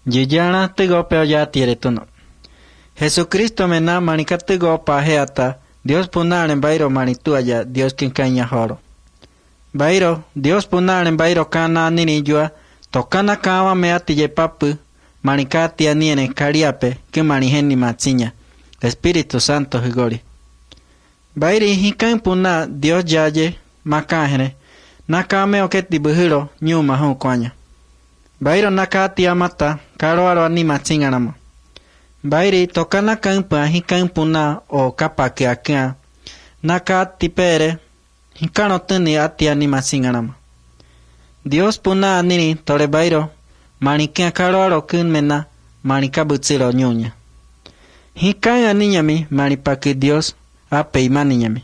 Yiyana tigo peo ya tiere tuno. Jesucristo mena manika tigo pajeata, Dios punaren bairo manituaya, Dios kinkaña joro. Bairo, Dios punaren bairo kana ninijua, tokana kawa meati ye papu, manikati aniene kariape, que manijeni matsiña, Espíritu Santo higori. Bairi hikan puna Dios yaye, makajene, nakame oketi buhiro, nyuma hukwanya. Bairo nakati amata, karo anima tsinganama. Bairi tokana kampa hikan puna o kapake akia, nakati pere, hikano tuni ati anima tsinganama. Dios puna anini tore bairo, manikia karo kun mena, manika butsiro nyunya. Hikan aniñami, manipaki Dios, ape imaniñami.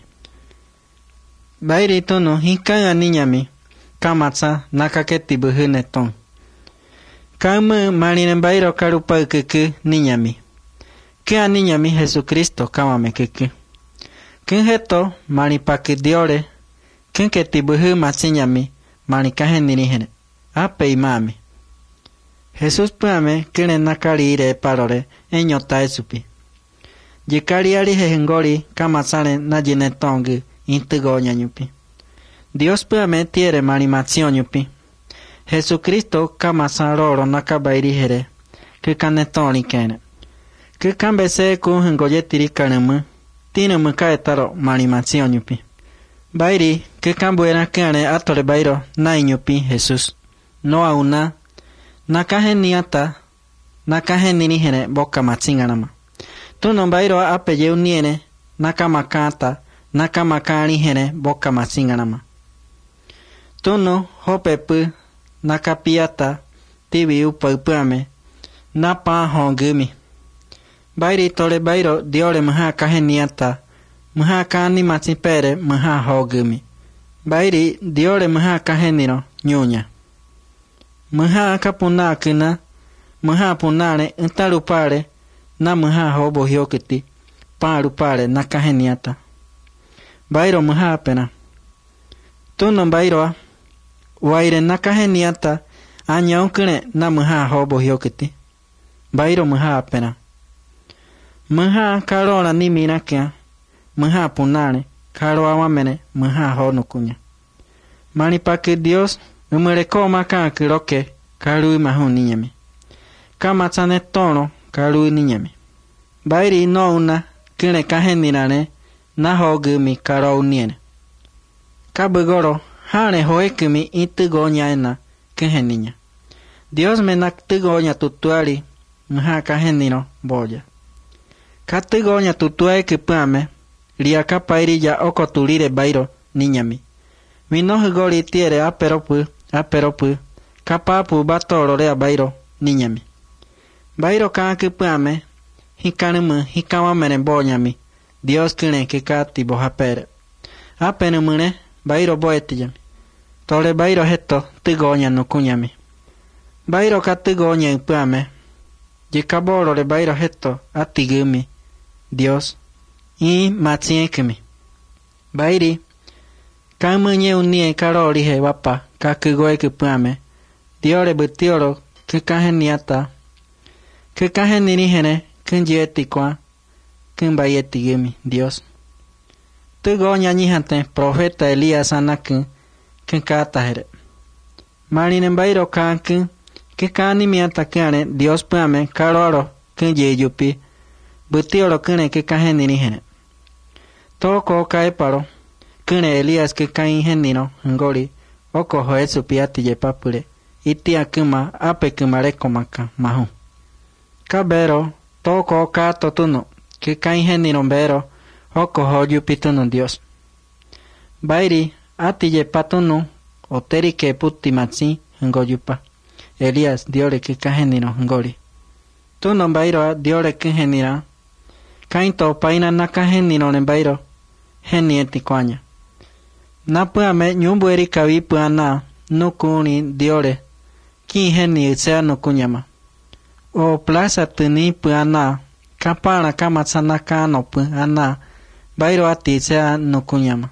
Bairi tunu hikan aniñami, kamatsa nakaketi buhune ton. Kamu marinen bairo karupa keke niñami. Que aniñami Jesucristo kamame keke. Kenjeto manipaki diore, kenketi buhu matsiñami, manikajen dirigene, ape imami. Jesús puame kene nakari ire parore, eñota esupi. Yikari ari jehengori kamatsane najine tongi, intigoña ñupi. Dios puame tiere manimación ñupi. Jesucristo kamasaroro nakabairi jere, que canetoni kene. Que cambese kun goyetiri kanemu, tinemu kaetaro manimación ñupi. Bairi, que cambuera kane atore bairo, na ñupi Jesús. No auna, nakajeniata, nakajenirigene boka matsinganama. Tuno bairo apeye uniene, nakamakata, nakamakari boka matsinganama. Tuno hopepu, nakapiata, tibi upaupuame, napa hongumi. Bairi tole bairo diore mha kaheniata, mha kani matsipere mha hogumi. Bairi diore mha kaheniro nyunya. Mha kapuna kina, mha punare intarupare, na mha hobo hiokiti, parupare nakaheniata. Bairo mha pena. Tuno bairo waire nakaheniata, anyaunkene na mha hobo hiokiti. Bairo mha pena. Mha karora ni minakia, mha punare, karo awamene, mha honukunya. Manipake Dios, umereko maka kiroke, karui mahu niñame. Kamatsane tono, karui niñame. Bairi no una, kine kahenirane, na hogumi karo uniene. Kabugoro, hane hoekumi itigoña ena, keheniña. Dios menak tigoña tutuari, mha kaheniro, boya. Katigoña tutuae kipame, riaka pairi ya okotulire bairo, niñami. Mino higori tiere aperopu, kapapu batororea bairo, niñami. Bairo kaa kipame, hikanemu, hikamamere boñami, Dios kine kikati bohapere. Apenemune, bairo boetiyami. Tore bairo heto, tigoña nukuñami. Bairo katigoña ipame, yikaboro le bairo heto, atigumi, Dios, y matsiekemi. Bairi, kamunye unie karori wapa, kakugoe kipame, diore butioro, kikaheniata, kikahenirigene, kinjetikwa, kinbayetigemi, Dios. Tigoña ñihante, profeta Elías anakin, kinkatahere. Marinen bairo kankin, kikanimiata kane, Dios pame, karoro, kinjeyupi, butioro kine kikahenirigene. Toko kaeparo, kine Elías kikaingenino, ngori, oko hoesu piati ye papure, iti akima ape kimareko maka, mahu. Kabero, toko kato tuno, kikaingenino bero, oko hoyu pituno Dios. Bairi, ati ye patunu, oteri ke puti matsi, ngoyupa. Elías diore kikahenino, ngori. Tuno bairo diore kigenira, kainto paina nakahenino ne bairo, henieti kwanya. Napuame nyumbueri kavipu ana, nukuni diore, ki heni utsea nukunyama. O plaza tuni pu ana, kapara kamatsana kano pu ana, bairo ati utsea nukunyama.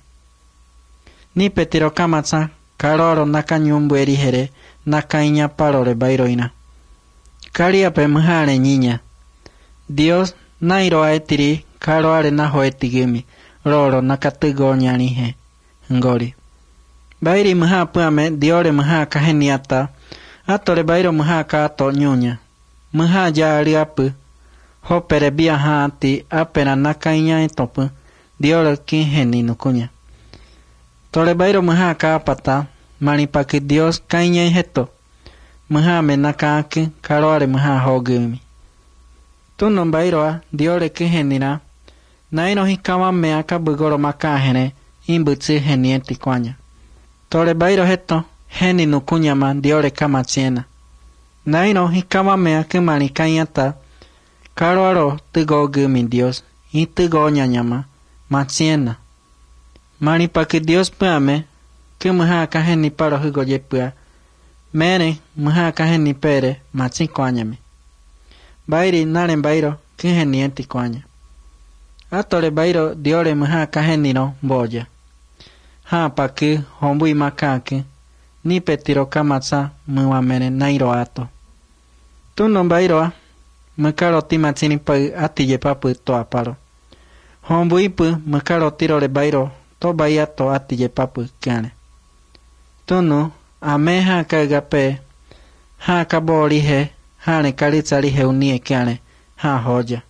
Ni petiro kamatsa, karoro naka nyumbueri here, nakainya parore bairoina. Kariape mjare niña. Dios nairo aetiri karoare na hoetigimi. Roro nakatigo nyanihe. Ngori. Bairi mha puame diore mha kaheniata. Atore bairo mha kato nyunya. Mha jariapu. Hopere bia hati apena nakainya etopu. Diore kinheni nukunya. Tore bairo mha kapata. Manipaki Dios kainya heto. Mha menakaki karoare mha hogimi. Tuno bairoa diore kinhenina. Naino hikama meaka bugoro makahene. Imbutsi henieti kwanya. Tore bairo heto. Heni nukunyama diore kama tiena. Naino hikama meaka manikainyata. Karoaro tigo gumi Dios. Itigo nyanyama. Matiena. Manipaki Dios puame. Que mha kaheni paro higo yepua. Mene mha kaheni pere. Matsi kwanyame. Bairi naren bairo. Kinhenieti kwanya. Atore bairo diore mha kahenino boya. Ha paki hombui makaki. Ni petiro kamatsa muamene nairo ato. Tuno bairoa. Mukaro timatsini pai atiye papu to aparo. Hombui pu mukaro tirore bairo. To bayato atiye papu kane. Tuno ame ha kagape. Ha kabori he. Ha ne karitsari he unie kane. Ha hoja.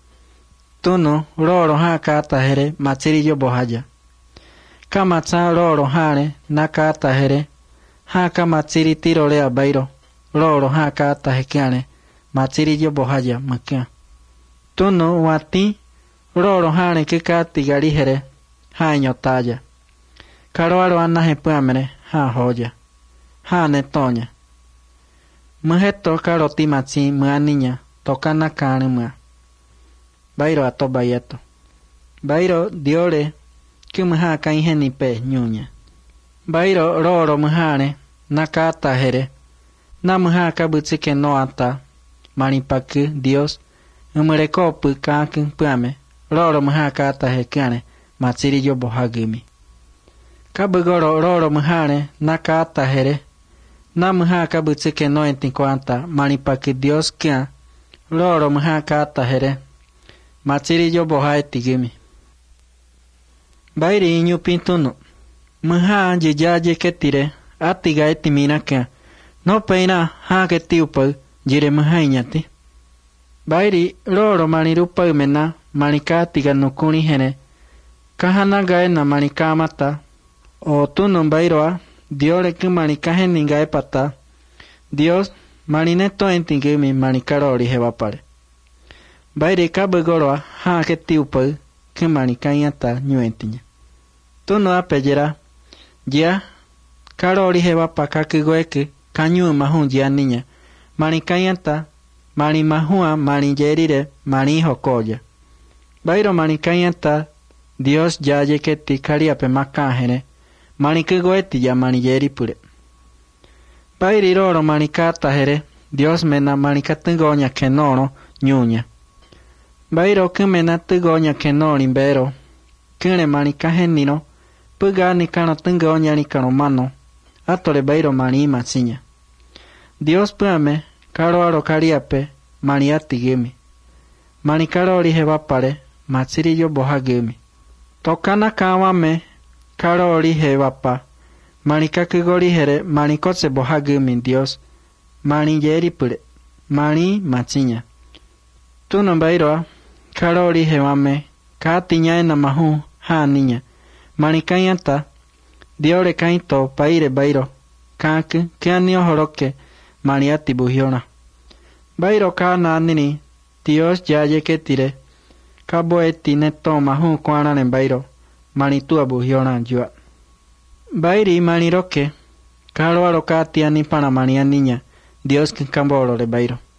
Tuno roro ha kata here matsiriyo bohaya. Kamatsa roro hane nakata here. Ha kamatsiri tirore abairo. Roro ha kata hekiane. Matsiriyo bohaya makia. Tuno wati roro hane kikati gari here. Ha nyotaya. Karoaro anna hepuamere ha hoja. Ha netonya. Muheto karoti matsi muaninya. Tokana kane mua. Bairo ato bayato. Bairo diore que mha kaiheni pe nyunya. Bairo roro mhane nakata here. Na mha kabutsike no ata. Manipaki Dios. Umureko pu kakin puame. Roro mha kata hekane. Matsiriyo bohagimi. Kabugoro roro mhane nakata here. Na mha kabutsike no entinkwanta. Manipaki Dios kia. Roro mha kata here. Matsiriyo bohae tigimi. Bairi inyu pintuno. Mha jijaje ketire. Atiga etimina kia. No peina ha ketiupa. Jire mha inyati. Bairi roro manirupa umena. Manika atiga nukuni hene. Kahana gaena manika mata. O tuno bairoa. Diore que manika heninga epata. Dios manineto entingimi manikarori hevapare. Bairi kabugoroa ha ketiupa que manikaiata nyuentinya. Tuno apejera ya karori hevapa kakigoeke kanyu mahun ya niña. Manikaiata mani mahua mani yerire mani hokoya. Bairo manikaiata Dios ya yeketi kariape makahene. Manikigoeti ya mani yeripure. Bairi roro manikata here. Dios mena manikatingoña kenoro nyunya. Bairo kumena tigoña kenori bero. Kune manikahenino. Puga nikano tingoña nikano mano. Atore bairo mani matsiña. Dios puame karoaro kariape maniati gemi. Manikarori hevapare matsiriyo bohagemi. Tokana kawame karori hevapa. Manikakigori here manikotse bohagemi Dios. Mani yeripure. Mani matsiña. Tuno bairoa. Karori hevame. Katiña ena mahu ha niña. Manikayanta. Diore kaito paire bairo. Kaki kianio horoke. Maniati buhiona. Bairo kana nini. Dios ya yeketire. Kabo eti neto mahu kuanane bairo. Manitua buhiona jua. Bairi maniroke. Karo arokati ani pana mania niña. Dios que camboro le bairo.